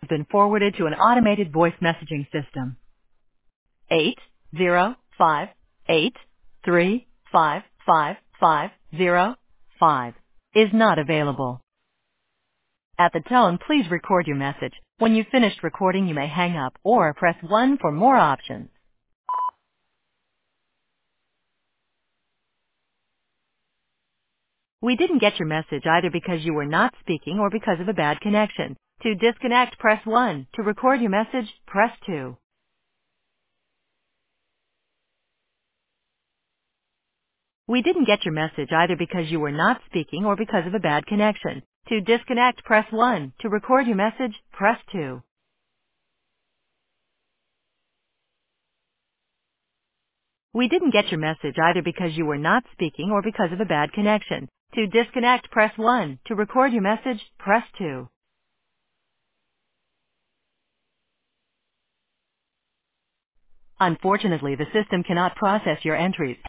been forwarded to an automated voice messaging system. 80583555505 is not available. At the tone, please record your message. When you've finished recording, you may hang up or press 1 for more options. We didn't get your message either because you were not speaking or because of a bad connection. To disconnect, press 1. To record your message, press 2. We didn't get your message either because you were not speaking or because of a bad connection. To disconnect, press 1. To record your message, press 2. We didn't get your message either because you were not speaking or because of a bad connection. To disconnect, press 1. To record your message, press 2. Unfortunately, the system cannot process your entries.